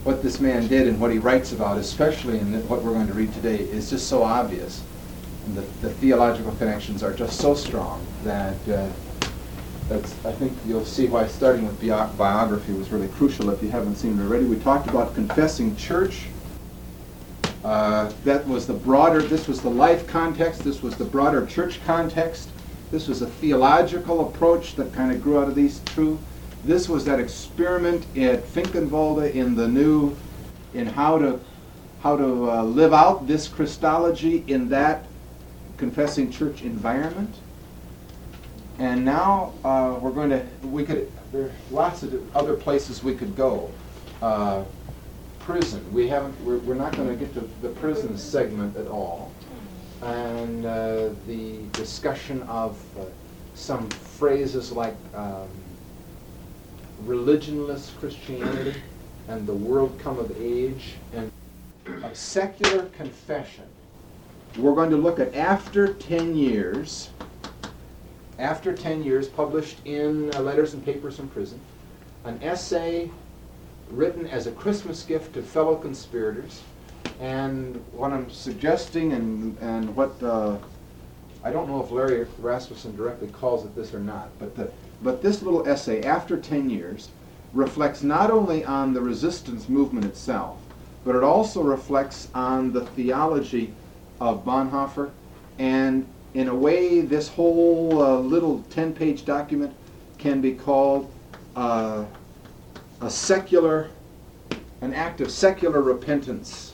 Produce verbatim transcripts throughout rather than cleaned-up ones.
what this man did and what he writes about, especially in the, what we're going to read today, is just so obvious. And the, the theological connections are just so strong that uh, that's, I think you'll see why starting with bio- biography was really crucial if you haven't seen it already. We talked about confessing church. Uh, that was the broader, this was the life context, this was the broader church context. This was a theological approach that kind of grew out of these two. This was that experiment at Finkenwalde in the new, in how to how to uh, live out this Christology in that confessing church environment. And now uh, we're going to, we could, there's lots of other places we could go. Uh, prison, we haven't, we're, we're not going to get to the prison segment at all. And uh, the discussion of uh, some phrases like um, religionless Christianity and the world come of age and a secular confession. We're going to look at after ten years, after ten years published in uh, Letters and Papers from Prison, an essay written as a Christmas gift to fellow conspirators. And what I'm suggesting and, and what, uh, I don't know if Larry Rasmussen directly calls it this or not, but, the, but this little essay, After ten years, reflects not only on the resistance movement itself, but it also reflects on the theology of Bonhoeffer. And in a way, this whole uh, little ten-page document can be called uh, a secular, an act of secular repentance.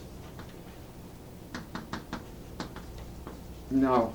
Now,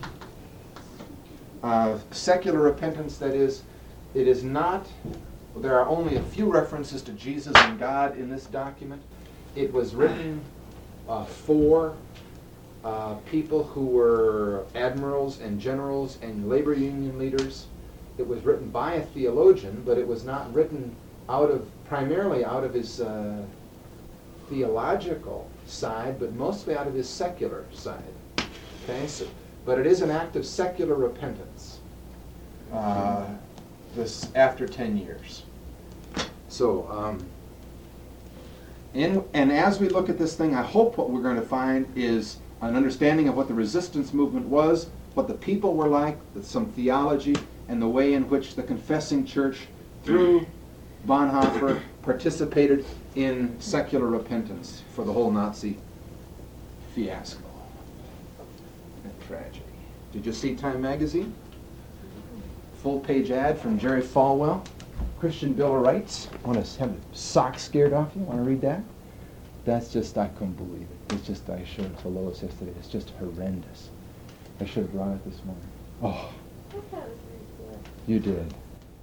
uh, secular repentance, that is, it is not, there are only a few references to Jesus and God in this document. It was written uh, for uh, people who were admirals and generals and labor union leaders. It was written by a theologian, but it was not written out of, primarily out of his uh, theological side, but mostly out of his secular side. Okay, so, but it is an act of secular repentance. Uh, this after ten years. So, um, in, and as we look at this thing, I hope what we're going to find is an understanding of what the resistance movement was, what the people were like, some theology, and the way in which the confessing church, through Bonhoeffer, participated in secular repentance for the whole Nazi fiasco. Tragedy. Did you see Time magazine? Full page ad from Jerry Falwell. Christian Bill of Rights. Want to have the socks scared off you? Want to read that? That's just, I couldn't believe it. It's just, I showed it to Lois yesterday. It's just horrendous. I should have brought it this morning. Oh. You did.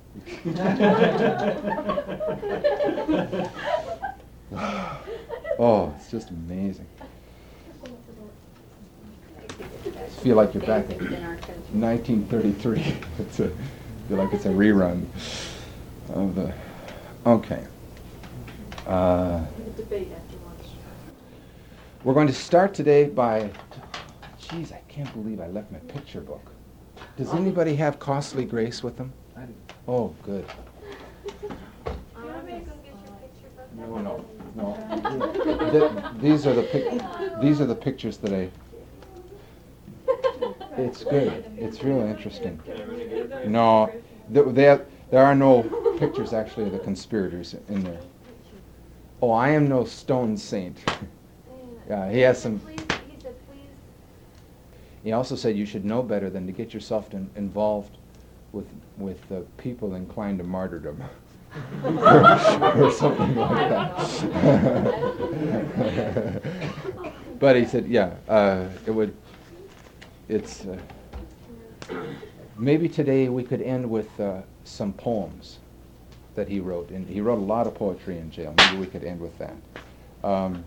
Oh, it's just amazing. Feel like you're back in nineteen thirty-three. It's a, feel like it's a rerun of the. Okay. Uh, we're going to start today by. Geez, I can't believe I left my picture book. Does anybody have Costly Grace with them? Oh, good. No, no, no. Th- these are the pic- These are the pictures that I. It's good. It's really interesting. No, th- there there are no pictures actually of the conspirators in there. Oh, I am no stone saint. Yeah, he has some. He also said you should know better than to get yourself in, involved with with uh, people inclined to martyrdom, or, or something like that. But he said, yeah, uh, it would. It's uh, maybe today we could end with uh, some poems that he wrote, and he wrote a lot of poetry in jail. Maybe we could end with that. Um,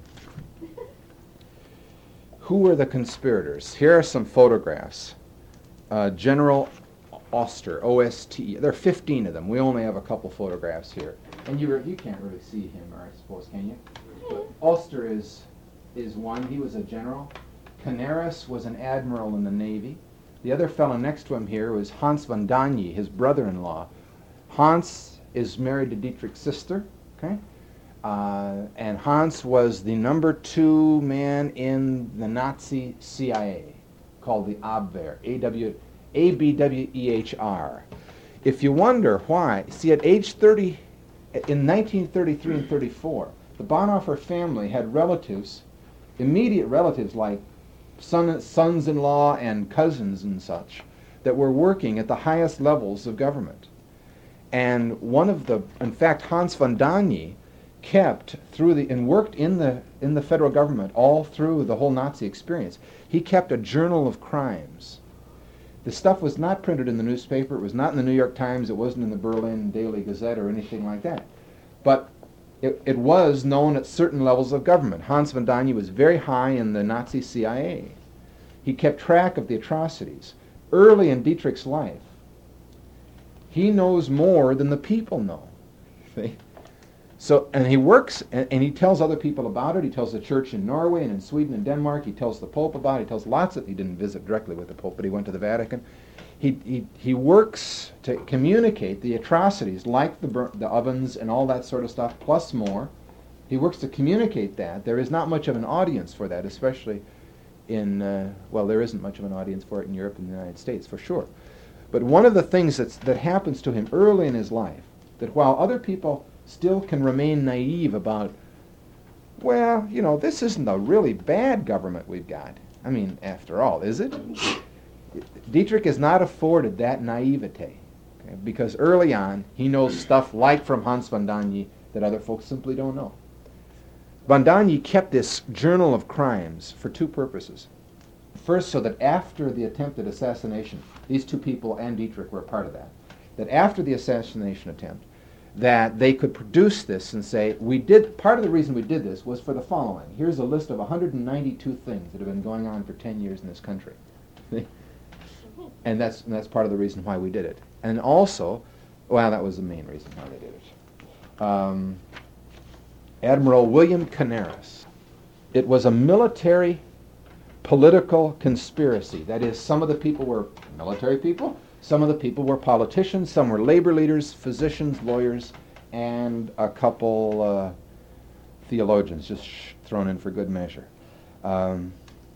who were the conspirators? Here are some photographs. Uh, General Oster, O S T E. There are fifteen of them. We only have a couple photographs here, and you re- you can't really see him, or I suppose, can you? But Oster is is one. He was a general. Canaris was an admiral in the Navy. The other fellow next to him here was Hans von Danye, his brother-in-law. Hans is married to Dietrich's sister. Okay, Uh, and Hans was the number two man in the Nazi C I A, called the Abwehr, A W A B W E H R. If you wonder why, see, at age thirty, in nineteen thirty-three and thirty-four, the Bonhoeffer family had relatives, immediate relatives like son, sons-in-law and cousins and such, that were working at the highest levels of government. And one of the, in fact, Hans von Dany kept through the, and worked in the, in the federal government all through the whole Nazi experience. He kept a journal of crimes. The stuff was not printed in the newspaper, it was not in the New York Times, it wasn't in the Berlin Daily Gazette or anything like that. But it, it was known at certain levels of government. Hans von Dany was very high in the Nazi C I A. He kept track of the atrocities. Early in Dietrich's life, he knows more than the people know. See? So, and he works, and, and he tells other people about it. He tells the church in Norway and in Sweden and Denmark. He tells the Pope about it. He tells lots of, he didn't visit directly with the Pope, but he went to the Vatican. He, he, he works to communicate the atrocities, like the, bur- the ovens and all that sort of stuff, plus more. He works to communicate that. There is not much of an audience for that, especially in, uh, well, there isn't much of an audience for it in Europe and the United States, for sure. But one of the things that's, that happens to him early in his life, that while other people still can remain naive about, well, you know, this isn't a really bad government we've got. I mean, after all, is it? Dietrich is not afforded that naivete, okay, because early on he knows stuff like from Hans von Dany that other folks simply don't know. Von Dany kept this journal of crimes for two purposes. First, so that after the attempted assassination, these two people and Dietrich were a part of that, that after the assassination attempt, that they could produce this and say, we did, part of the reason we did this was for the following. Here's a list of one hundred ninety-two things that have been going on for ten years in this country. And that's, and that's part of the reason why we did it. And also, well, that was the main reason why they did it. Um, Admiral William Canaris. It was a military political conspiracy. That is, some of the people were military people, some of the people were politicians, some were labor leaders, physicians, lawyers, and a couple uh, theologians, just sh- thrown in for good measure. Um,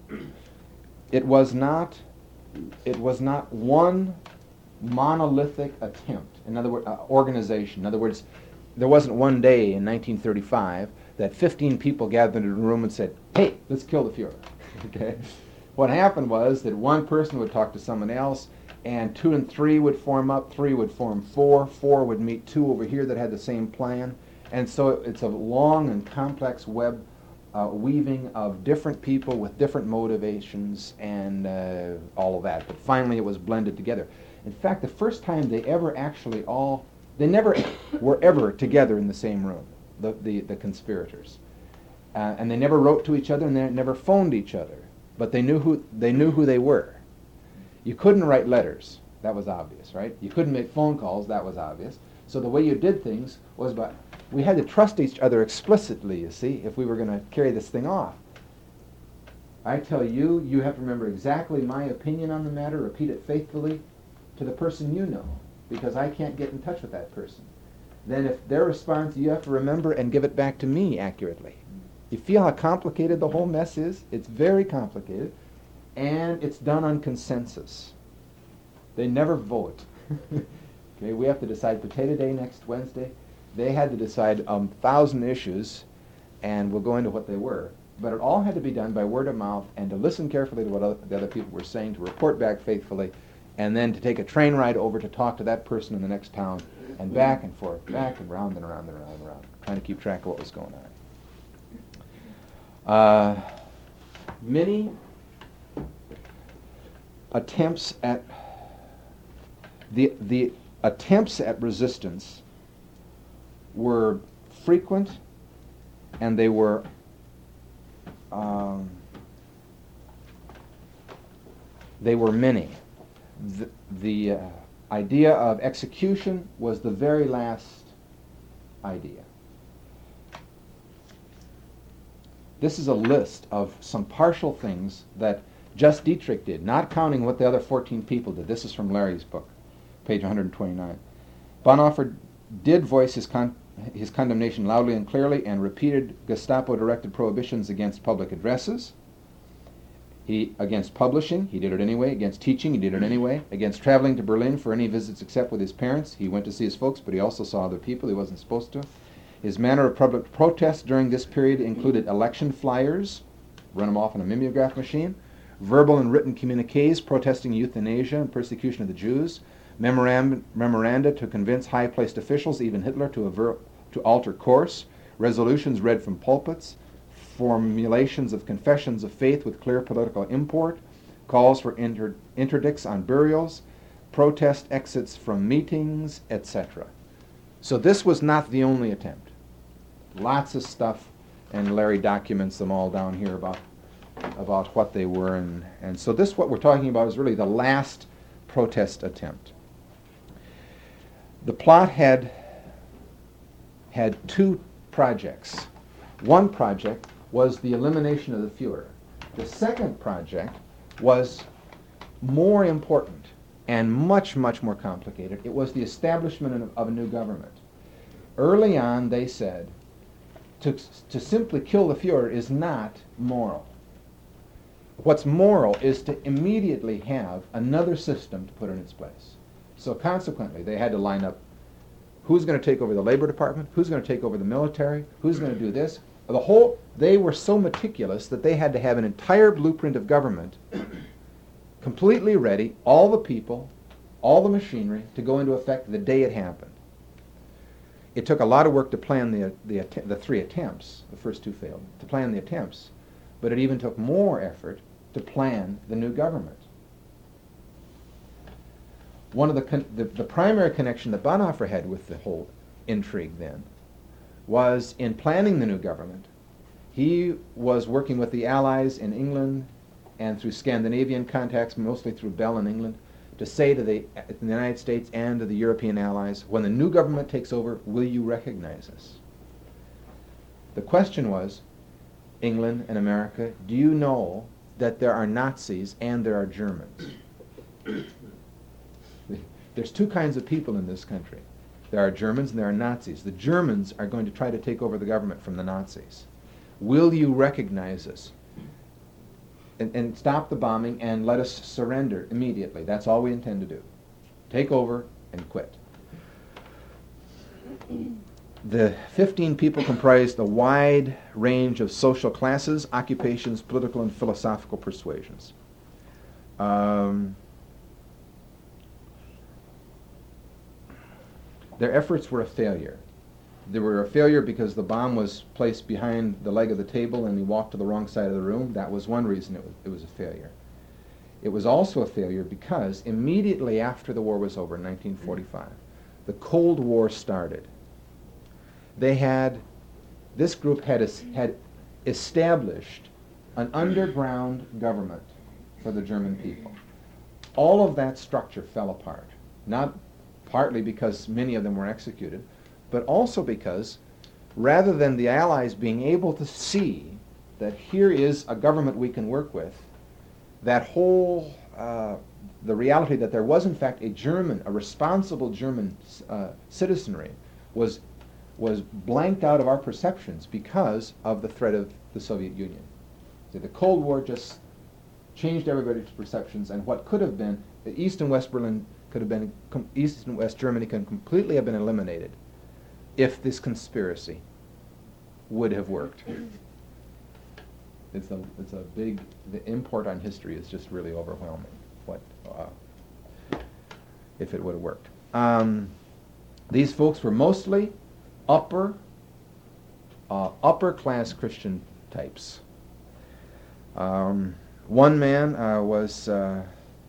it was not, it was not one monolithic attempt. In other words, uh, organization. In other words, there wasn't one day in nineteen thirty-five that fifteen people gathered in a room and said, "Hey, let's kill the Fuhrer." Okay. What happened was that one person would talk to someone else, and two and three would form up, three would form four, four would meet two over here that had the same plan. And so it, it's a long and complex web uh, weaving of different people with different motivations and uh, all of that. But finally it was blended together. In fact, the first time they ever actually all, they never were ever together in the same room, the, the, the conspirators. Uh, and they never wrote to each other and they never phoned each other. But they knew who, they knew who they were. You couldn't write letters. That was obvious, right? You couldn't make phone calls. That was obvious. So the way you did things was by, we had to trust each other explicitly, you see, if we were going to carry this thing off. I tell you, you have to remember exactly my opinion on the matter, repeat it faithfully to the person you know, because I can't get in touch with that person. Then if their response, you have to remember and give it back to me accurately. You feel how complicated the whole mess is? It's very complicated. And it's done on consensus. They never vote. Okay, we have to decide Potato Day next Wednesday. They had to decide a um, thousand issues, and we'll go into what they were. But it all had to be done by word of mouth, and to listen carefully to what other, the other people were saying, to report back faithfully, and then to take a train ride over to talk to that person in the next town, and back and forth, back and round and around and around and around, trying to keep track of what was going on. Uh, many attempts at the the attempts at resistance were frequent, and they were um, they were many. The, the uh, idea of execution was the very last idea. This is a list of some partial things that just Dietrich did, not counting what the other fourteen people did. This is from Larry's book, page one hundred twenty-nine. Bonhoeffer did voice his con- his condemnation loudly and clearly and repeated Gestapo-directed prohibitions against public addresses. He, against publishing, he did it anyway. Against teaching, he did it anyway. Against traveling to Berlin for any visits except with his parents. He went to see his folks, but he also saw other people he wasn't supposed to. His manner of public protest during this period included election flyers, run them off on a mimeograph machine, verbal and written communiques protesting euthanasia and persecution of the Jews, memoranda, memoranda to convince high-placed officials, even Hitler, to, aver, to alter course, resolutions read from pulpits, formulations of confessions of faith with clear political import, calls for inter- interdicts on burials, protest exits from meetings, et cetera. So this was not the only attempt. Lots of stuff, and Larry documents them all down here about, about what they were. And, and so this, what we're talking about, is really the last protest attempt. The plot had, had two projects. One project was the elimination of the Fuhrer. The second project was more important and much, much more complicated. It was the establishment of, of a new government. Early on, they said, to, to simply kill the Fuhrer is not moral. What's moral is to immediately have another system to put in its place. So consequently, they had to line up who's going to take over the Labor Department, who's going to take over the military, who's going to do this. The whole, they were so meticulous that they had to have an entire blueprint of government completely ready, all the people, all the machinery, to go into effect the day it happened. It took a lot of work to plan the, the, the three attempts. The first two failed, to plan the attempts. But it even took more effort to plan the new government. One of the, con- the, the primary connection that Bonhoeffer had with the whole intrigue then was in planning the new government. He was working with the Allies in England and through Scandinavian contacts, mostly through Bell in England, to say to the, the United States and to the European allies, when the new government takes over, will you recognize us? The question was, England and America, do you know that there are Nazis and there are Germans? There's two kinds of people in this country. There are Germans and there are Nazis. The Germans are going to try to take over the government from the Nazis. Will you recognize us? And, and stop the bombing and let us surrender immediately. That's all we intend to do. Take over and quit. The fifteen people comprised a wide range of social classes, occupations, political and philosophical persuasions. Um, Their efforts were a failure. They were a failure because the bomb was placed behind the leg of the table and he walked to the wrong side of the room. That was one reason it was, it was a failure. It was also a failure because immediately after the war was over in nineteen forty-five, the Cold War started. They had, this group had, es- had established an underground government for the German people. All of that structure fell apart, not partly because many of them were executed, but also because rather than the Allies being able to see that here is a government we can work with, that whole, uh, the reality that there was in fact a German, a responsible German uh, citizenry was, was blanked out of our perceptions because of the threat of the Soviet Union. So the Cold War just changed everybody's perceptions, and what could have been, East and West Berlin could have been, com- East and West Germany can completely have been eliminated if this conspiracy would have worked. It's a, it's a big, the import on history is just really overwhelming, what, uh, if it would have worked. Um, these folks were mostly upper, uh, upper class Christian types. Um, one man uh, was uh,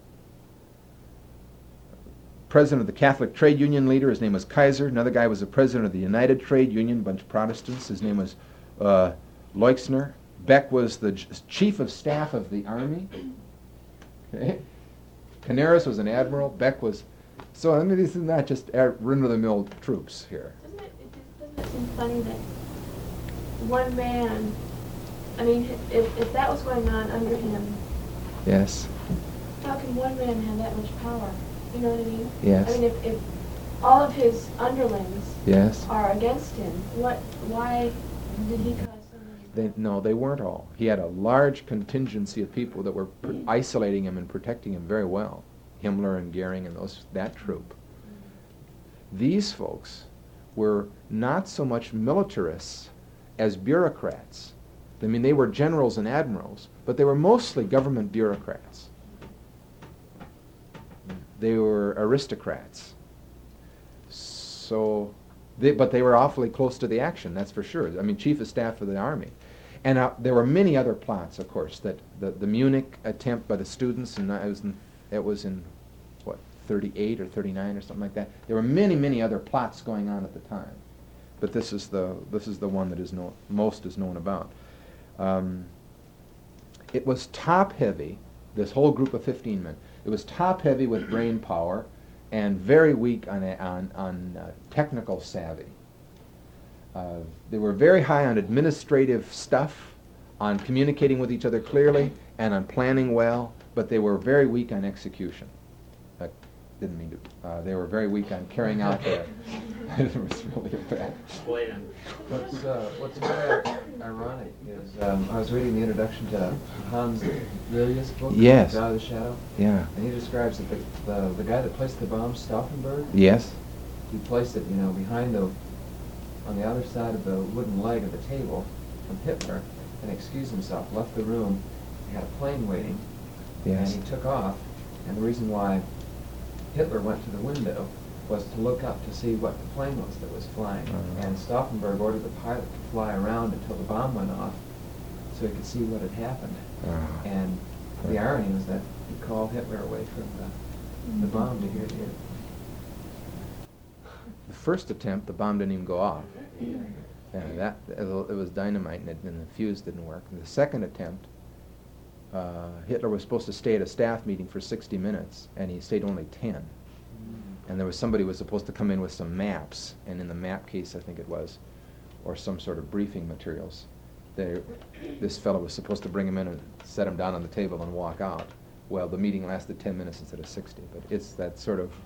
president of the Catholic Trade Union leader. His name was Kaiser. Another guy was the president of the United Trade Union, a bunch of Protestants. His name was uh, Leuchner. Beck was the j- chief of staff of the army. Okay. Canaris was an admiral. Beck was... So, I mean, this is not just uh, run-of-the-mill troops here. Doesn't it, it, doesn't it seem funny that one man, I mean, if, if that was going on under him, Yes. how can one man have that much power? You know what I mean? Yes. I mean, if, if all of his underlings Yes. are against him. What? Why did he cause so many? They, no, they weren't all. He had a large contingency of people that were pr- isolating him and protecting him very well. Himmler and Goering and those that troop. These folks were not so much militarists as bureaucrats. I mean, they were generals and admirals, but they were mostly government bureaucrats. They were aristocrats. So, they, but they were awfully close to the action, that's for sure. I mean, chief of staff for the army. And uh, there were many other plots, of course, that the, the Munich attempt by the students, and it was in, it was in, what, thirty-eight or thirty-nine or something like that. There were many, many other plots going on at the time. But this is the, this is the one that is known, most is known about. Um, it was top-heavy, this whole group of fifteen men. It was top-heavy with brain power and very weak on, a, on, on uh, technical savvy. Uh, they were very high on administrative stuff, on communicating with each other clearly, and on planning well, but they were very weak on execution. I didn't mean to. Uh, they were very weak on carrying out their... It was really a bad... What's, uh, what's very ironic is um, I was reading the introduction to Hans Lilius' book, Yes. God of the Shadow, Yeah. and he describes that the, the, the guy that placed the bomb, Stauffenberg, Yes. he placed it, you know, behind the, on the other side of the wooden leg of the table from Hitler, and excused himself, left the room, he had a plane waiting, Yes. and he took off, and the reason why Hitler went to the window was to look up to see what the plane was that was flying. Uh-huh. And Stauffenberg ordered the pilot to fly around until the bomb went off so he could see what had happened. Uh-huh. And the irony was that he called Hitler away from the, the bomb to hear the... The first attempt, the bomb didn't even go off. And that, it was dynamite and, it, and the fuse didn't work. And the second attempt, uh, Hitler was supposed to stay at a staff meeting for sixty minutes, and he stayed only ten. And there was somebody who was supposed to come in with some maps, and in the map case, I think it was, or some sort of briefing materials. They, this fellow was supposed to bring him in and set him down on the table and walk out. Well, the meeting lasted ten minutes instead of sixty, but it's that sort of...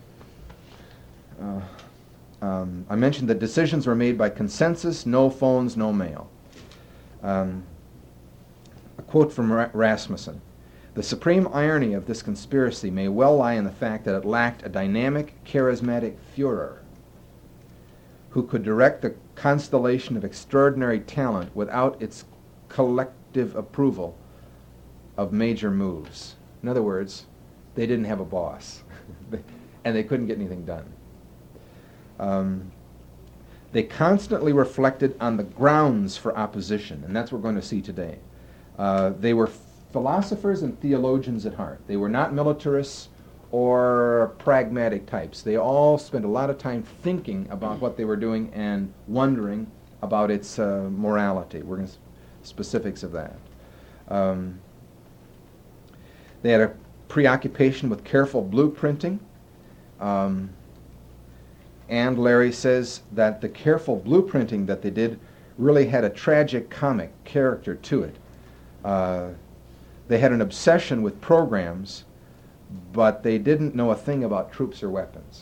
Uh, um, I mentioned that decisions were made by consensus, no phones, no mail. Um, a quote from Ra- Rasmussen. The supreme irony of this conspiracy may well lie in the fact that it lacked a dynamic, charismatic Führer who could direct the constellation of extraordinary talent without its collective approval of major moves. In other words, they didn't have a boss, and they couldn't get anything done. Um, they constantly reflected on the grounds for opposition, and that's what we're going to see today. Uh, they were philosophers and theologians at heart. They were not militarists or pragmatic types. They all spent a lot of time thinking about what they were doing and wondering about its uh, morality. We're going to s- specifics of that. Um, they had a preoccupation with careful blueprinting. Um, and Larry says that the careful blueprinting that they did really had a tragic comic character to it. Uh, They had an obsession with programs, but they didn't know a thing about troops or weapons.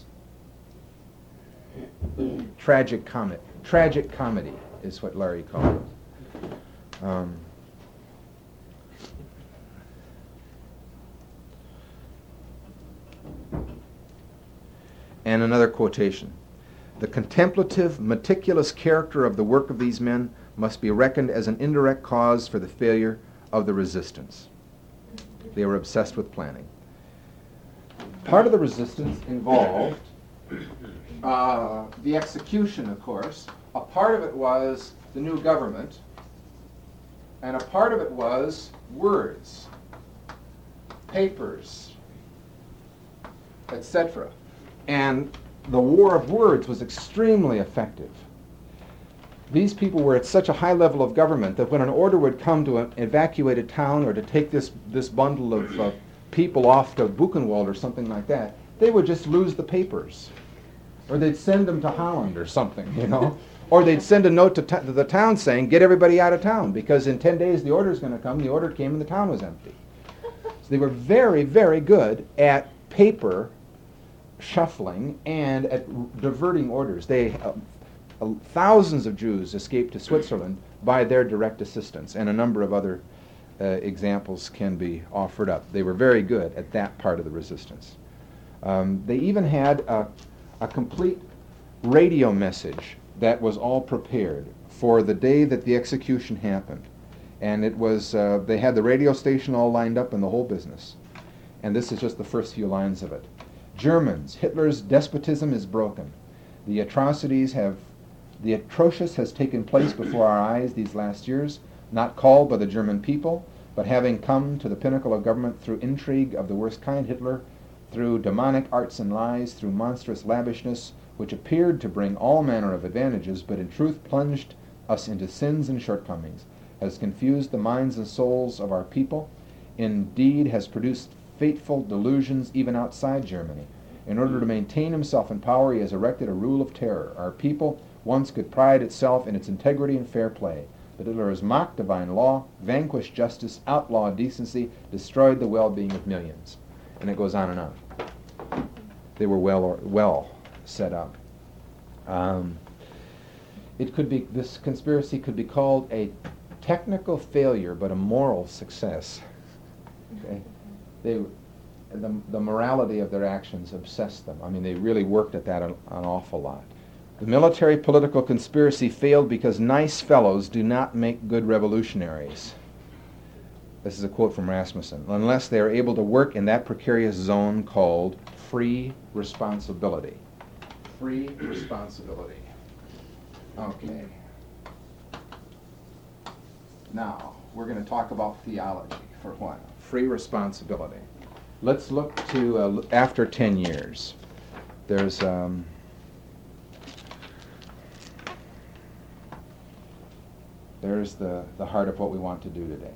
Tragic comic, tragic comedy is what Larry called it. Um, and another quotation. The contemplative, meticulous character of the work of these men must be reckoned as an indirect cause for the failure of the resistance. They were obsessed with planning. Part of the resistance involved uh, the execution, of course. A part of it was the new government, and a part of it was words, papers, et cetera. And the war of words was extremely effective. These people were at such a high level of government that when an order would come to uh, evacuate a town or to take this, this bundle of uh, people off to Buchenwald or something like that, they would just lose the papers. Or they'd send them to Holland or something, you know. Or they'd send a note to, t- to the town saying, get everybody out of town, because in ten days the order's going to come. The order came and the town was empty. So they were very, very good at paper shuffling and at r- diverting orders. They uh, uh, thousands of Jews escaped to Switzerland by their direct assistance, and a number of other uh, examples can be offered up. They were very good at that part of the resistance. Um, they even had a, a complete radio message that was all prepared for the day that the execution happened. And it was, uh, they had the radio station all lined up and the whole business. And this is just the first few lines of it. Germans, Hitler's despotism is broken. The atrocities have, the atrocious has taken place before our eyes these last years, not called by the German people, but having come to the pinnacle of government through intrigue of the worst kind, Hitler, through demonic arts and lies, through monstrous lavishness, which appeared to bring all manner of advantages, but in truth plunged us into sins and shortcomings, has confused the minds and souls of our people, indeed has produced fateful delusions even outside Germany. In order to maintain himself in power, he has erected a rule of terror. Our people once could pride itself in its integrity and fair play, but Hitler has mocked divine law, vanquished justice, outlawed decency, destroyed the well-being of millions. And it goes on and on. They were well or, well set up. Um, it could be, this conspiracy could be called a technical failure, but a moral success. Okay? They, the, the morality of their actions obsessed them. I mean, they really worked at that an, an awful lot. The military political conspiracy failed because nice fellows do not make good revolutionaries. This is a quote from Rasmussen. Unless they are able to work in that precarious zone called free responsibility. Free responsibility. Okay. Now, we're going to talk about theology for a while. Free responsibility. Let's look to uh, after ten years. There's um, there's the, the heart of what we want to do today.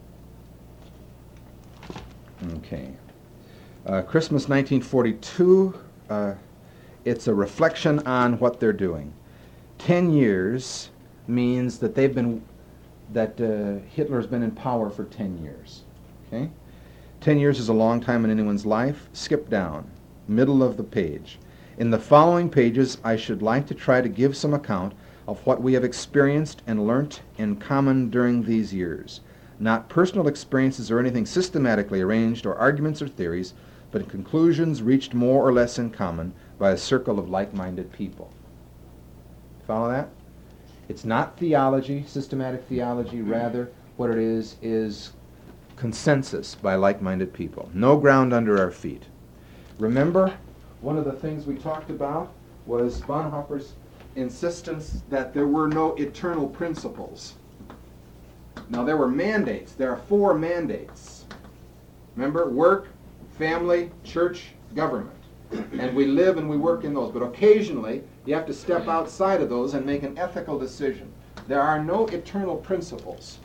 Okay. Uh, Christmas nineteen forty-two, uh, it's a reflection on what they're doing. Ten years means that they've been, that uh, Hitler's been in power for ten years. Okay? Ten years is a long time in anyone's life. Skip down, middle of the page. In the following pages, I should like to try to give some account of what we have experienced and learnt in common during these years. Not personal experiences or anything systematically arranged or arguments or theories, but conclusions reached more or less in common by a circle of like-minded people. Follow that? It's not theology, systematic theology. Rather, what it is is consensus by like-minded people. No ground under our feet. Remember, one of the things we talked about was Bonhoeffer's insistence that there were no eternal principles. Now, there were mandates. There are four mandates. Remember, work, family, church, government. And we live and we work in those. But occasionally, you have to step outside of those and make an ethical decision. There are no eternal principles.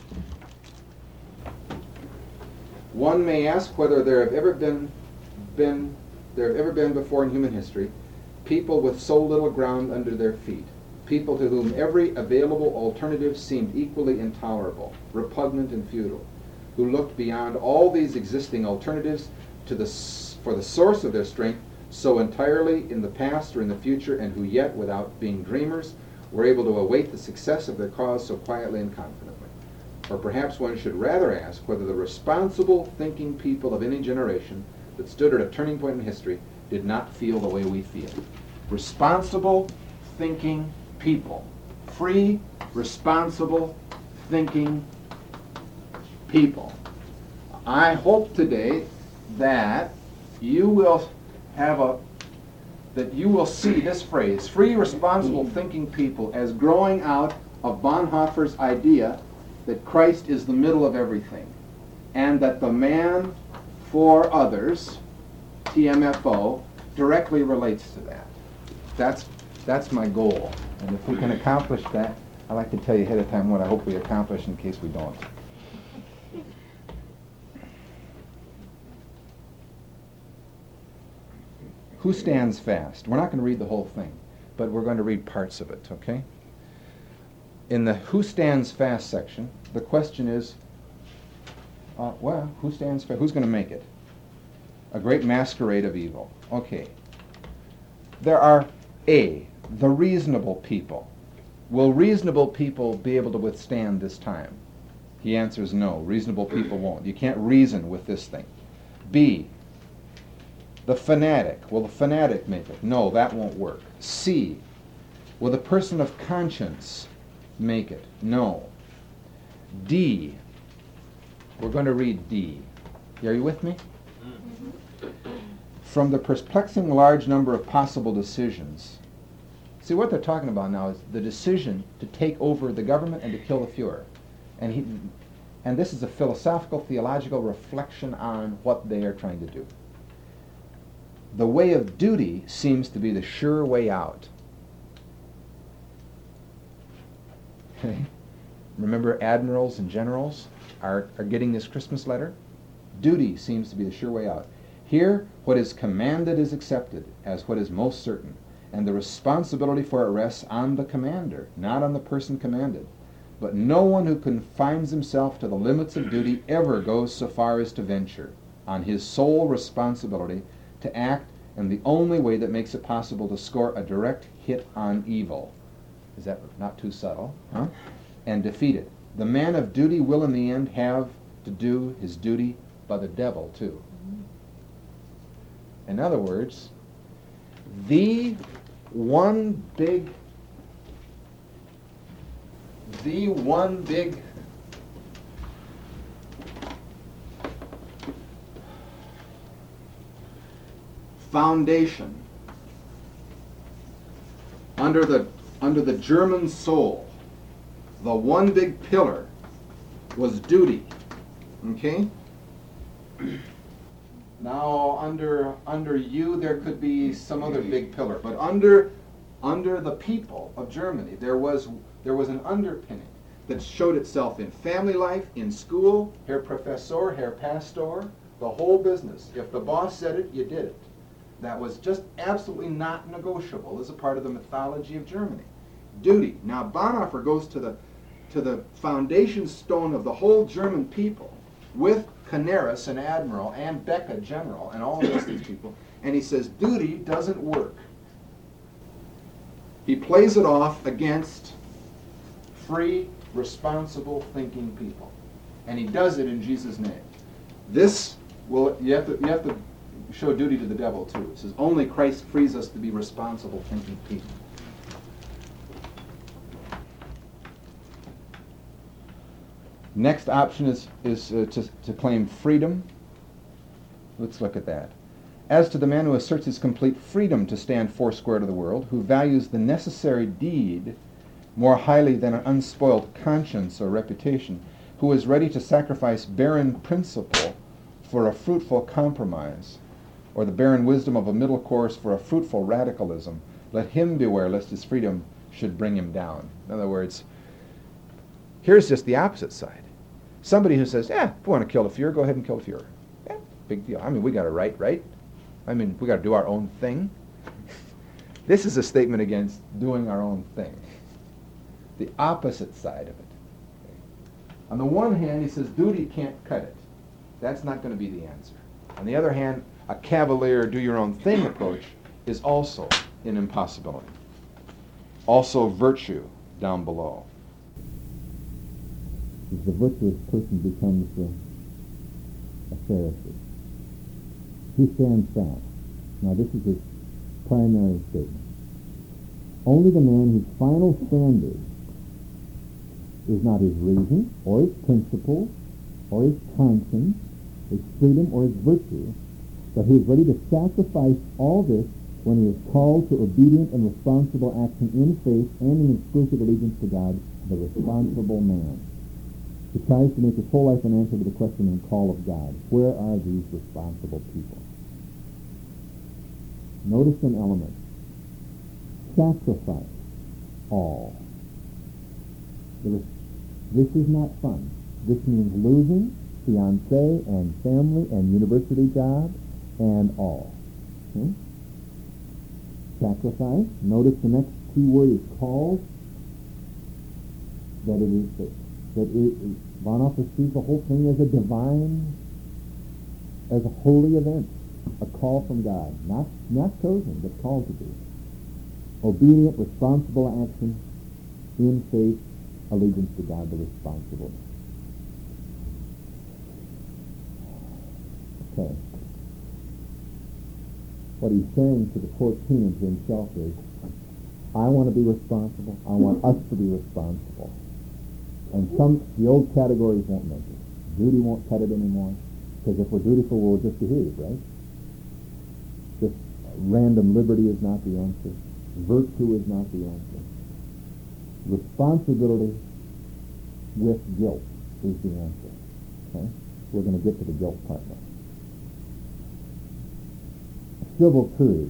One may ask whether there have ever been, been there have ever been before in human history people with so little ground under their feet, people to whom every available alternative seemed equally intolerable, repugnant, and futile, who looked beyond all these existing alternatives to the s- for the source of their strength so entirely in the past or in the future, and who yet, without being dreamers, were able to await the success of their cause so quietly and confidently. Or perhaps one should rather ask whether the responsible thinking people of any generation that stood at a turning point in history did not feel the way we feel. Responsible thinking people. Free, responsible thinking people. I hope today that you will have a, that you will see this phrase, free, responsible thinking people, as growing out of Bonhoeffer's idea that Christ is the middle of everything, and that the man for others, T M F O, directly relates to that. That's, that's my goal. And if we can accomplish that, I'd like to tell you ahead of time what I hope we accomplish in case we don't. Who stands fast? We're not going to read the whole thing, but we're going to read parts of it, okay? In the Who Stands Fast section, the question is, uh, well, who stands fast? Who's going to make it? A great masquerade of evil. Okay. there are A, the reasonable people. Will reasonable people be able to withstand this time? He answers no. Reasonable people won't. You can't reason with this thing. B, the fanatic. Will the fanatic make it? No, that won't work. C, will the person of conscience make it? No. D, we're going to read D. Are you with me? From the perplexing large number of possible decisions. See, what they're talking about now is the decision to take over the government and to kill the Fuhrer. And, he, and this is a philosophical, theological reflection on what they are trying to do. The way of duty seems to be the sure way out. Okay? Remember, admirals and generals are, are getting this Christmas letter? Duty seems to be the sure way out. Here, what is commanded is accepted as what is most certain, and the responsibility for it rests on the commander, not on the person commanded. But no one who confines himself to the limits of duty ever goes so far as to venture, on his sole responsibility, to act in the only way that makes it possible to score a direct hit on evil. Is that not too subtle? Huh? And defeat it. The man of duty will in the end have to do his duty by the devil too. In other words, the one big the one big foundation under the under the German soul, the one big pillar was duty. Okay? Now under under you there could be some other big pillar, but under under the people of Germany there was there was an underpinning that showed itself in family life, in school, Herr Professor, Herr Pastor, the whole business. If the boss said it, you did it. That was just absolutely not negotiable as a part of the mythology of Germany. Duty. Now Bonhoeffer goes to the to the foundation stone of the whole German people with Canaris, an admiral, and Becker, general, and all the rest of these people, and he says duty doesn't work. He plays it off against free, responsible, thinking people, and he does it in Jesus' name. This will you have to you have to show duty to the devil too. It says only Christ frees us to be responsible, thinking people. Next option is, is uh, to, to claim freedom. Let's look at that. As to the man who asserts his complete freedom to stand foursquare to the world, who values the necessary deed more highly than an unspoiled conscience or reputation, who is ready to sacrifice barren principle for a fruitful compromise, or the barren wisdom of a middle course for a fruitful radicalism, let him beware lest his freedom should bring him down. In other words, here's just the opposite side. Somebody who says, yeah, if we want to kill the Fuhrer, go ahead and kill the Fuhrer. Yeah, big deal. I mean, we got a right, right? I mean, we got to do our own thing. This is a statement against doing our own thing. The opposite side of it. On the one hand, he says, duty can't cut it. That's not going to be the answer. On the other hand, a cavalier, do-your-own-thing approach is also an impossibility. Also virtue down below. The virtuous person becomes a, a Pharisee. He stands fast. Now this is his primary statement. Only the man whose final standard is not his reason, or his principles, or his conscience, his freedom, or his virtue, but he is ready to sacrifice all this when he is called to obedient and responsible action in faith and in exclusive allegiance to God, the responsible man. He tries to make his whole life an answer to the question and call of God. Where are these responsible people? Notice an element. Sacrifice all. This is not fun. This means losing fiancé and family and university job and all. Okay? Sacrifice. Notice the next key word is called. That it is that, that it, Bonhoeffer sees the whole thing as a divine, as a holy event. a call from God, not, not chosen, but called to be. Obedient, responsible action in faith, allegiance to God, the responsible. Okay. What he's saying to the fourteen and to himself is, I want to be responsible. I want us to be responsible. And some, the old categories won't make it. Duty won't cut it anymore. Because if we're dutiful, we'll just behave, right? Just random liberty is not the answer. Virtue is not the answer. Responsibility with guilt is the answer. Okay? We're going to get to the guilt part now. Civil courage.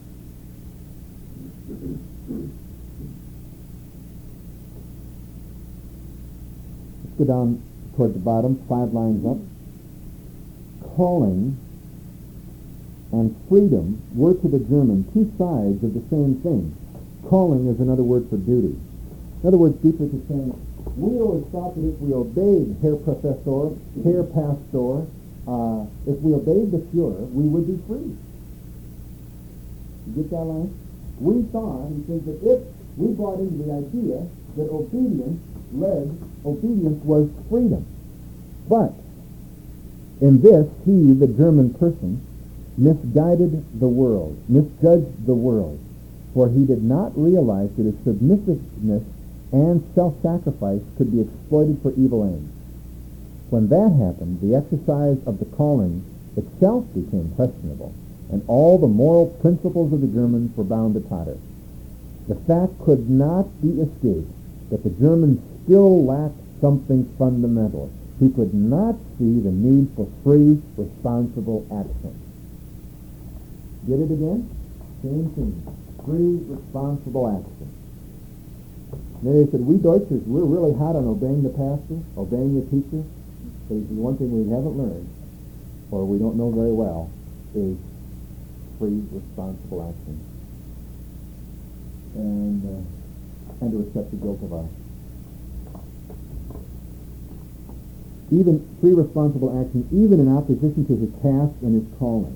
Let's go down toward the bottom, five lines up. Calling and freedom were to the German two sides of the same thing. Calling is another word for duty. In other words, Dietrich is saying, we always thought that if we obeyed Herr Professor, Herr Pastor, uh, if we obeyed the Fuhrer, we would be free. You get that line? We thought, he says, that if we bought into the idea that obedience led, obedience was freedom. But in this, he, the German person, misguided the world, misjudged the world, for he did not realize that his submissiveness and self-sacrifice could be exploited for evil ends. When that happened, the exercise of the calling itself became questionable, and all the moral principles of the Germans were bound to totter. The fact could not be escaped that the Germans still lacked something fundamental. He could not see the need for free, responsible action. Get it again? Same thing. Free, responsible action. And then they said, we Deutschers, we're really hot on obeying the pastor, obeying the teacher. But the one thing we haven't learned, or we don't know very well, is free, responsible action. And, uh, and to accept the guilt of our. Even free, responsible action, even in opposition to his task and his calling.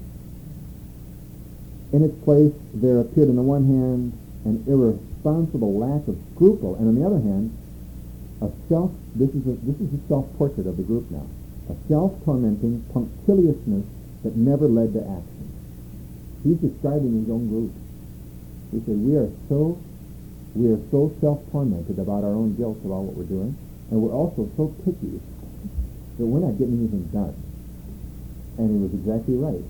In its place, there appeared on the one hand an irresponsible lack of scruple, and on the other hand, a self, this is a, this is a self-portrait of the group now, a self-tormenting punctiliousness that never led to action. He's describing his own group. He said, we are so, we are so self-tormented about our own guilt about what we're doing, and we're also so picky that we're not getting anything done. And he was exactly right.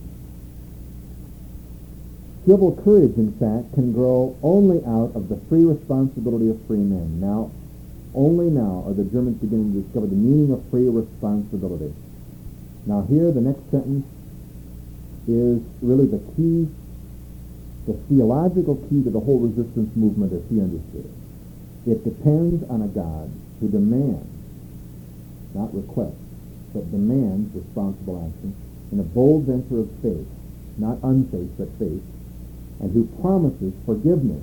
Civil courage, in fact, can grow only out of the free responsibility of free men. Now, only now are the Germans beginning to discover the meaning of free responsibility. Now here, the next sentence is really the key, the theological key to the whole resistance movement as he understood it. It depends on a God who demands, not requests, but demands responsible action in a bold venture of faith, not unfaith, but faith, and who promises forgiveness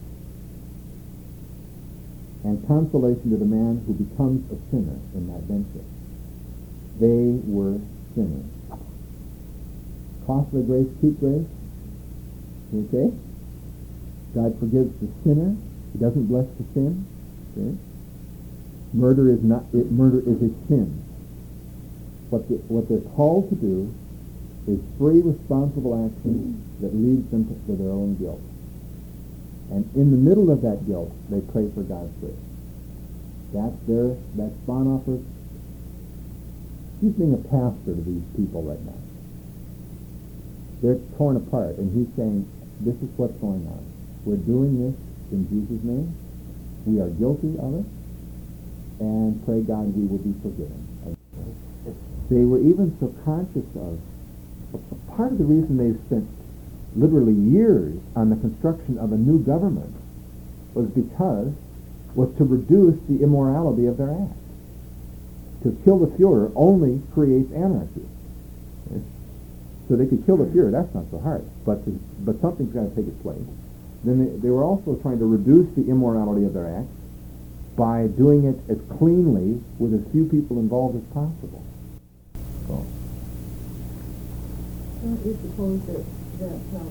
and consolation to the man who becomes a sinner in that venture. They were sinners. Costly grace, cheap grace. Okay? God forgives the sinner. He doesn't bless the sin. Okay? Murder is not. It, murder is a sin. What, the, what they're called to do is free, responsible action that leads them to, to their own guilt. And in the middle of that guilt, they pray for God's grace. That's their, that's Bonhoeffer's. He's being a pastor to these people right now. They're torn apart, and he's saying, this is what's going on. We're doing this in Jesus' name. We are guilty of it, and pray God we will be forgiven. They were even so conscious of, part of the reason they've spent literally years on the construction of a new government was because, was to reduce the immorality of their act. To kill the Fuhrer only creates anarchy. So they could kill the Fuhrer, that's not so hard, but to, but something's got to take its place. Then they, they were also trying to reduce the immorality of their act by doing it as cleanly with as few people involved as possible. So, Don't you suppose that, that um,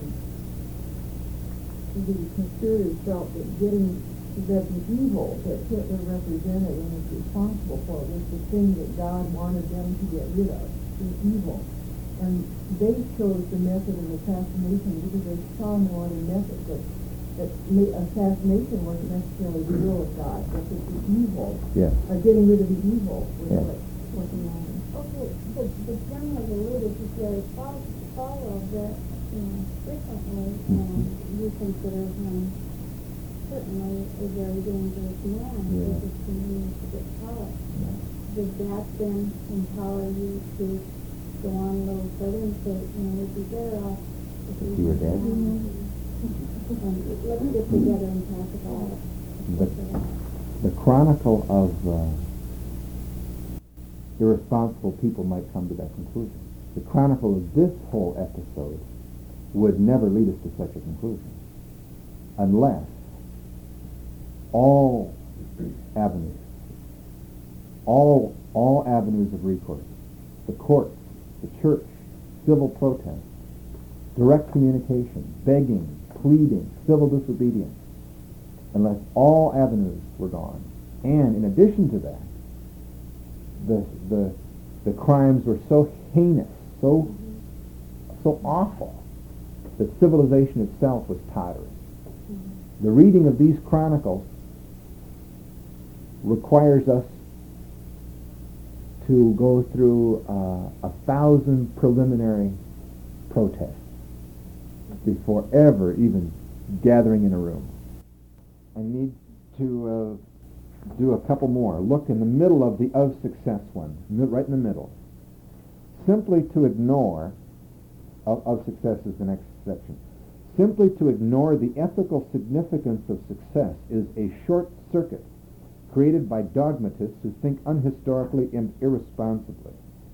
the conspirators felt that getting that the evil that Hitler represented and was responsible for was the thing that God wanted them to get rid of, the evil. And they chose the method of assassination because they saw no other method. That, that ma- assassination wasn't necessarily the will of God, but that the evil, Yes. uh, getting rid of the evil was Yes. what, what they wanted. Okay, but, but Jim has alluded to Jerry Falwell that, you know, frequently, and you consider him certainly a very dangerous man who Yeah. just continues to get power. Did that then empower you to go on a little further and say, you know, we'd be better off if If you were dead? And let's get together and talk about it. The, the chronicle of uh, irresponsible people might come to that conclusion. The chronicle of this whole episode would never lead us to such a conclusion unless all avenues, all all avenues of recourse, the courts, the church, civil protest, direct communication, begging, pleading, civil disobedience, unless all avenues were gone. And in addition to that, the the the crimes were so heinous, so so awful, that civilization itself was tottering. The reading of these chronicles requires us to go through uh, a thousand preliminary protests before ever even gathering in a room. I need to uh, do a couple more. Look in the middle of the of success one, right in the middle. Simply to ignore, of, of success is the next section. Simply to ignore the ethical significance of success is a short circuit created by dogmatists who think unhistorically and irresponsibly.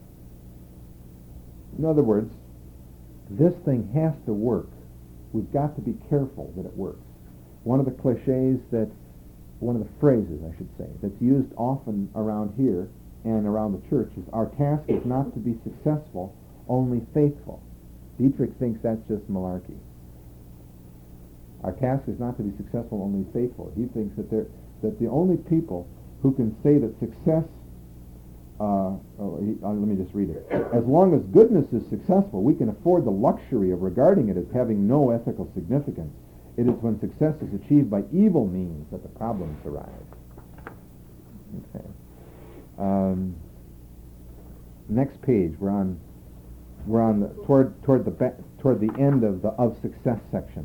In other words, this thing has to work. We've got to be careful that it works. One of the cliches that, one of the phrases, I should say, that's used often around here and around the church is, our task is not to be successful, only faithful. Dietrich thinks that's just malarkey. Our task is not to be successful, only faithful. He thinks that there, that the only people who can say that success, uh, oh, he, uh, let me just read it. As long as goodness is successful, we can afford the luxury of regarding it as having no ethical significance. It is when success is achieved by evil means that the problems arise. Okay. Um, next page. We're on. We're on the, toward toward the ba- toward the end of the of success section.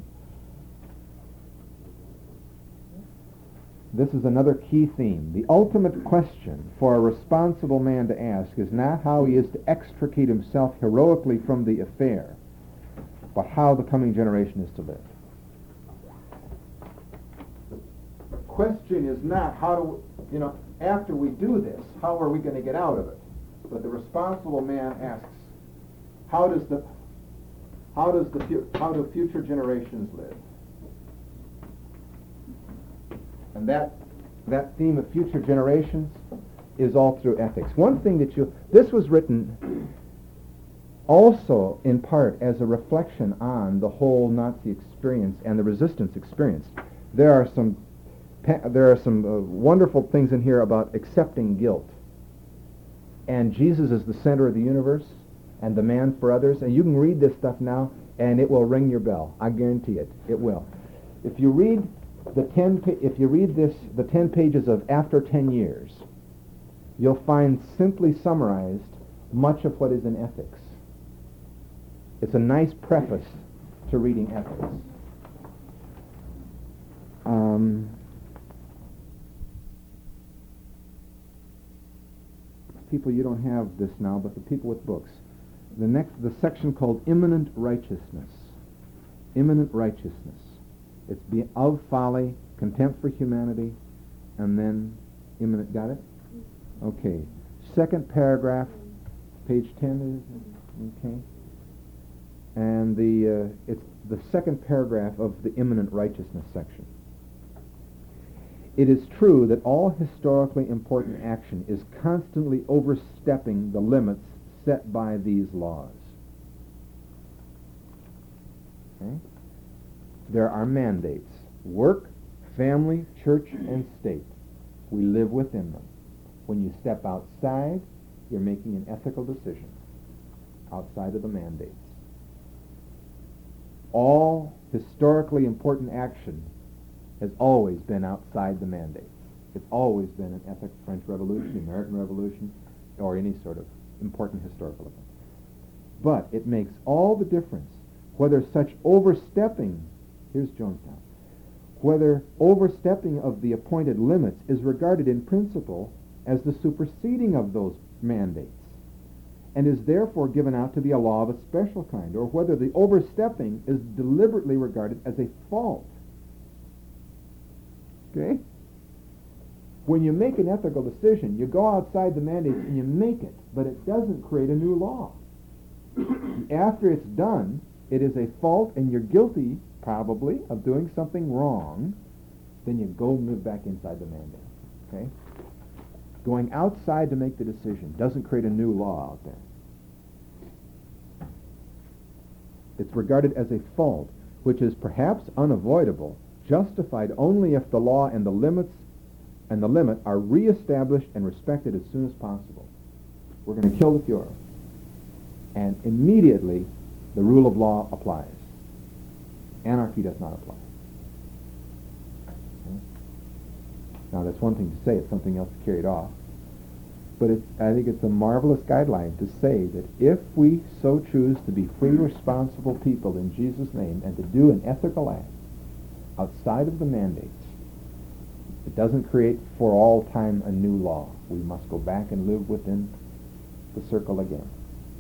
This is another key theme. The ultimate question for a responsible man to ask is not how he is to extricate himself heroically from the affair, but how the coming generation is to live. The question is not how do, you know, after we do this, how are we going to get out of it? But the responsible man asks, how does the, how does the, fu- how do future generations live? And that that theme of future generations is all through ethics. One thing that you, this was written also in part as a reflection on the whole Nazi experience and the resistance experience. There are some there are some uh, wonderful things in here about accepting guilt. And Jesus is the center of the universe and the man for others. And you can read this stuff now and it will ring your bell. I guarantee it. It will. If you read The ten, if you read this, the ten pages of After Ten Years, you'll find simply summarized much of what is in ethics. It's a nice preface to reading ethics. Um, people, you don't have this now, but the people with books. The next, the section called Imminent Righteousness. Imminent Righteousness. It's be of folly, contempt for humanity, and then imminent. Got it? Okay. Second paragraph, page ten is okay. And the uh, it's the second paragraph of the imminent righteousness section. It is true that all historically important action is constantly overstepping the limits set by these laws. Okay? There are mandates. Work, family, church, and state. We live within them. When you step outside, you're making an ethical decision outside of the mandates. All historically important action has always been outside the mandates. It's always been an ethic, French Revolution, the American Revolution, or any sort of important historical event. But it makes all the difference whether such overstepping, here's Jonestown, whether overstepping of the appointed limits is regarded in principle as the superseding of those mandates, and is therefore given out to be a law of a special kind, or whether the overstepping is deliberately regarded as a fault. Okay? When you make an ethical decision, you go outside the mandates and you make it, but it doesn't create a new law. After it's done, it is a fault and you're guilty, probably, of doing something wrong, then you go and live back inside the mandate. Okay? Going outside to make the decision doesn't create a new law out there. It's regarded as a fault, which is perhaps unavoidable, justified only if the law and the limits and the limit are reestablished and respected as soon as possible. We're going to kill the Führer. And immediately, the rule of law applies. Anarchy does not apply. Okay? Now, that's one thing to say. It's something else to carry it off. But it, I think it's a marvelous guideline to say that if we so choose to be free, responsible people in Jesus' name and to do an ethical act outside of the mandates, it doesn't create for all time a new law. We must go back and live within the circle again.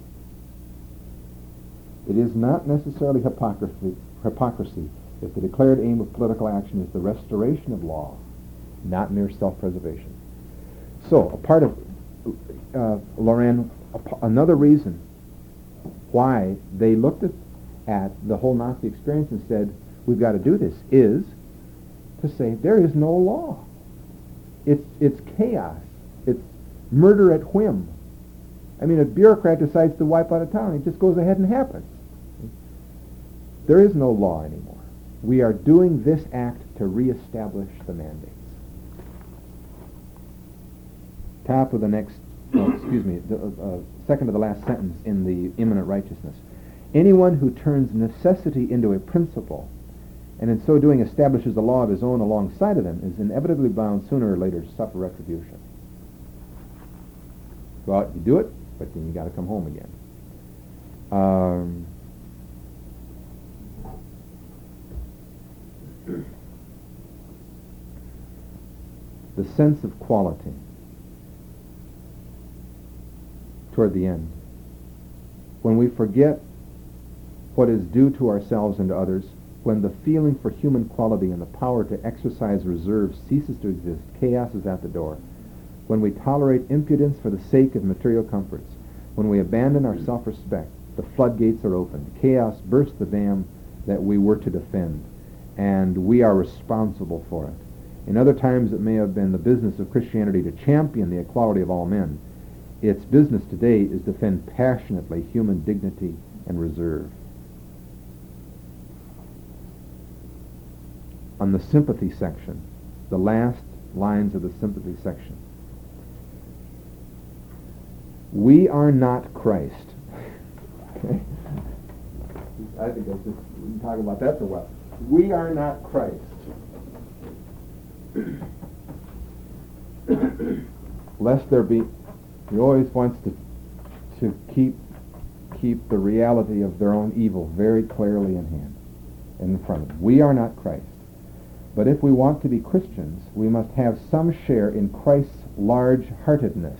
It is not necessarily hypocrisy, hypocrisy if the declared aim of political action is the restoration of law, not mere self-preservation. So, a part of, uh, Loren, another reason why they looked at, at the whole Nazi experience and said, we've got to do this, is to say there is no law. It's, it's chaos. It's murder at whim. I mean, a bureaucrat decides to wipe out a town. It just goes ahead and happens. There is no law anymore. We are doing this act to reestablish the mandates. Top of the next, oh, excuse me, the uh, second to the last sentence in the imminent righteousness. Anyone who turns necessity into a principle and in so doing establishes the law of his own alongside of them is inevitably bound sooner or later to suffer retribution. Go out, you do it, but then you got to come home again. Um, the sense of quality toward the end. When we forget what is due to ourselves and to others, when the feeling for human quality and the power to exercise reserve ceases to exist, chaos is at the door. When we tolerate impudence for the sake of material comforts, when we abandon our self-respect, the floodgates are opened. Chaos bursts the dam that we were to defend, and we are responsible for it. In other times it may have been the business of Christianity to champion the equality of all men. Its business today is to defend passionately human dignity and reserve. On the sympathy section, the last lines of the sympathy section. We are not Christ. Okay? I think that's just, we can talk about that for a while. We are not Christ. Lest there be, he always wants to to keep keep the reality of their own evil very clearly in hand, in front of them. We are not Christ. But if we want to be Christians, we must have some share in Christ's large-heartedness.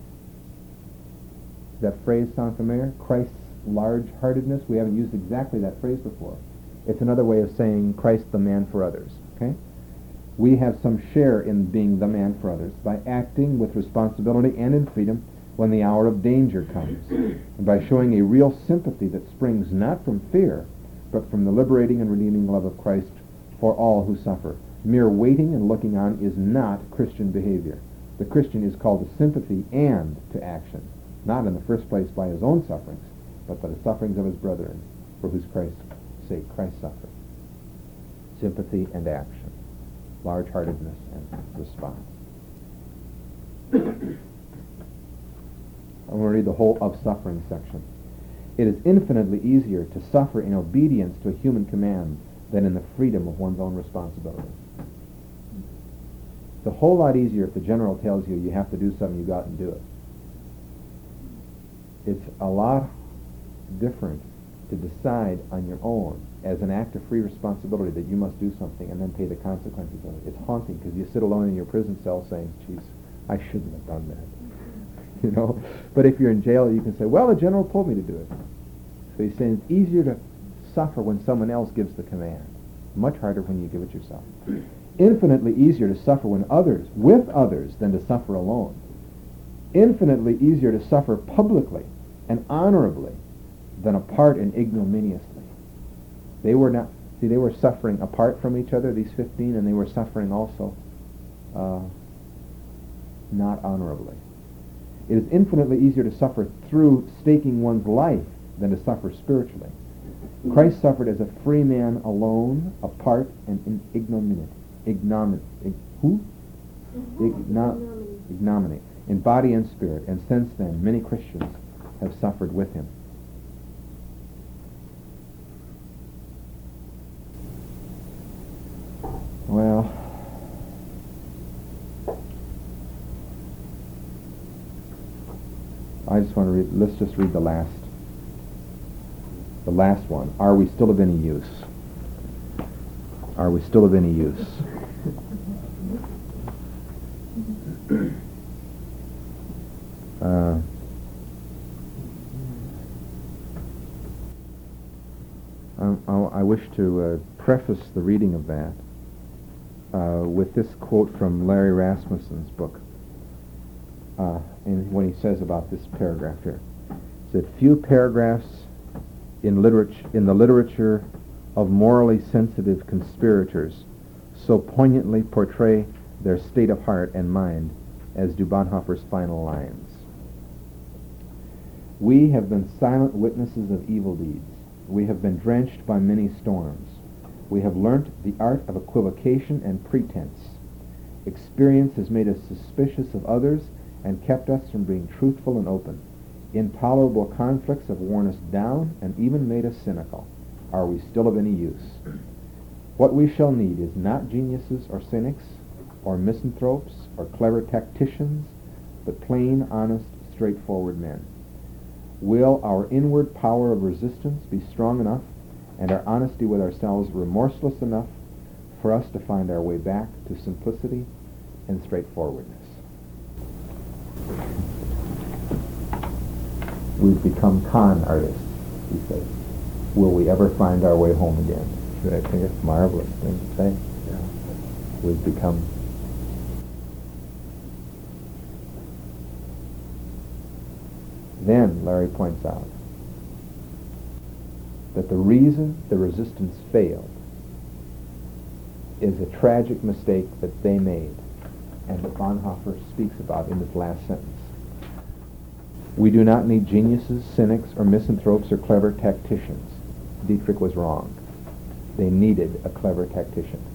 Does that phrase sound familiar? Christ's large-heartedness? We haven't used exactly that phrase before. It's another way of saying Christ the man for others. Okay? We have some share in being the man for others by acting with responsibility and in freedom when the hour of danger comes, and by showing a real sympathy that springs not from fear, but from the liberating and redeeming love of Christ for all who suffer. Mere waiting and looking on is not Christian behavior. The Christian is called to sympathy and to action, not in the first place by his own sufferings, but by the sufferings of his brethren, for whose Christ say Christ suffered. Sympathy and action. Large-heartedness and response. I'm going to read the whole of suffering section. It is infinitely easier to suffer in obedience to a human command than in the freedom of one's own responsibility. It's a whole lot easier if the general tells you you have to do something, you go out and do it. It's a lot different to decide on your own as an act of free responsibility that you must do something and then pay the consequences of it. It's haunting because you sit alone in your prison cell saying, geez, I shouldn't have done that. You know? But if you're in jail, you can say, well, the general told me to do it. So he's saying it's easier to suffer when someone else gives the command. Much harder when you give it yourself. Infinitely easier to suffer when others, with others, than to suffer alone. Infinitely easier to suffer publicly and honorably than apart and ignominiously. They were not, see, they were suffering apart from each other, these fifteen, and they were suffering also uh, not honorably. It is infinitely easier to suffer through staking one's life than to suffer spiritually. Christ suffered as a free man alone, apart, and in ignominy. Ignominy. Ig, who? Igno, ignominy. In body and spirit. And since then, many Christians have suffered with him. Well, I just want to read, let's just read the last, the last one. Are we still of any use? Are we still of any use? Uh, I, I wish to uh, preface the reading of that uh, with this quote from Larry Rasmussen's book, uh, and what he says about this paragraph here. He said, few paragraphs in literature, in the literature of morally sensitive conspirators so poignantly portray their state of heart and mind as do Bonhoeffer's final lines. We have been silent witnesses of evil deeds. We have been drenched by many storms. We have learnt the art of equivocation and pretense. Experience has made us suspicious of others and kept us from being truthful and open. Intolerable conflicts have worn us down and even made us cynical. Are we still of any use? What we shall need is not geniuses or cynics, or misanthropes, or clever tacticians, but plain, honest, straightforward men. Will our inward power of resistance be strong enough, and our honesty with ourselves remorseless enough, for us to find our way back to simplicity and straightforwardness? We've become con artists, he says. Will we ever find our way home again? I think it's a marvelous thing to say. Yeah. We've become Then Larry points out that the reason the resistance failed is a tragic mistake that they made and that Bonhoeffer speaks about in this last sentence. We do not need geniuses, cynics, or misanthropes or clever tacticians. Dietrich was wrong. They needed a clever tactician.